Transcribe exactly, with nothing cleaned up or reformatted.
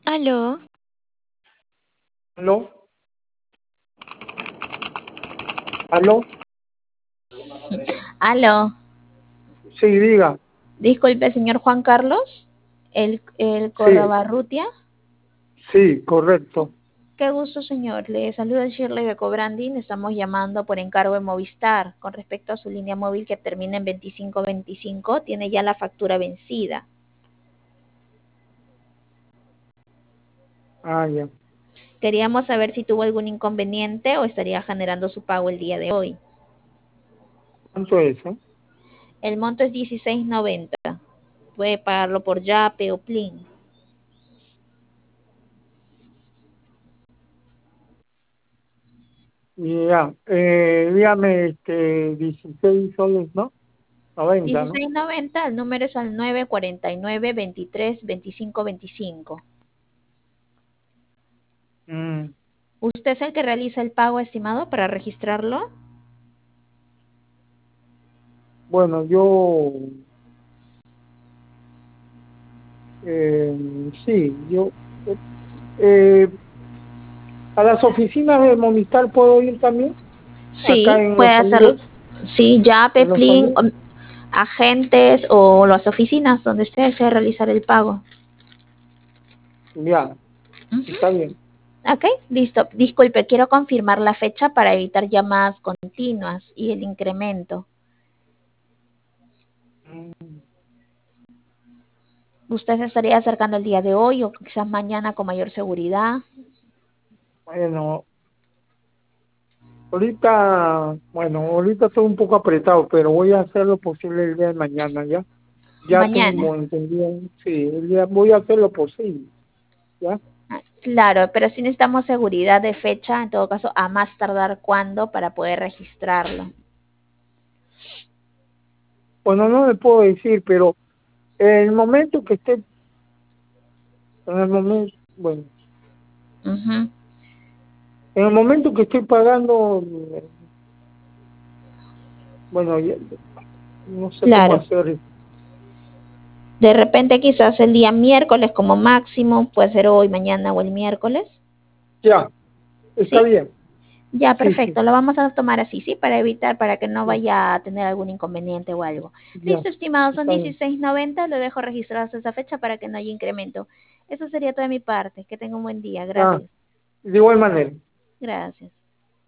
Aló, ¿Aló? ¿Aló? aló. Sí, diga. Disculpe, señor Juan Carlos, el, el Sí, Corrabarrutia. sí, correcto. Qué gusto, señor. Le saluda Shirley de Cobranding. Estamos llamando por encargo de Movistar con respecto a su línea móvil que termina en veinticinco veinticinco. Tiene ya la factura vencida. Ah, ya. Queríamos saber si tuvo algún inconveniente o estaría generando su pago el día de hoy. ¿Cuánto es, eh? El monto es dieciséis noventa. Puede pagarlo por Yape o Plin. Ya, eh, dígame, este, dieciséis soles, ¿no? Noventa, ¿no? dieciséis noventa, el número es al nueve cuarenta y nueve veintitrés veinticinco veinticinco. Mm, ¿Usted es el que realiza el pago estimado para registrarlo? bueno, yo, eh, sí, yo, eh, eh, ¿a las oficinas de Movistar puedo ir también? Acá Sí, en puede Los hacerlo. Olivos, Sí, Yape, en Los Plin, Olivos. o- agentes o las oficinas donde usted desee realizar el pago. Ya, Ujú. está bien. Ok, listo. Disculpe, quiero confirmar la fecha para evitar llamadas continuas y el incremento. Mm, ¿Usted se estaría acercando el día de hoy o quizás mañana con mayor seguridad? Bueno, ahorita, bueno, ahorita estoy un poco apretado, pero voy a hacer lo posible el día de mañana, ¿ya? Ya Mañana. tengo entendido, sí, el día- voy a hacer lo posible, ¿ya? Ah, claro, pero sí necesitamos seguridad de fecha, en todo caso, a más tardar cuándo para poder registrarlo. Bueno, no le puedo decir, pero en el momento que esté, en el momento, bueno, Ujú. en el momento que estoy pagando, eh, bueno, ya- no sé cómo Claro. hacer, De repente quizás el día miércoles como máximo, puede ser hoy, mañana o el miércoles. ya, está ¿Sí? bien, Ya, sí, sí, perfecto. Lo vamos a tomar así, ¿sí? Para evitar, para que no sí, vaya a tener algún inconveniente o algo. ya, Listo, estimado, son está bien. dieciséis noventa. Lo dejo registrado hasta esa fecha para que no haya incremento. Eso sería toda mi parte. Que tenga un buen día. Ah, Gracias. de igual manera. Gracias.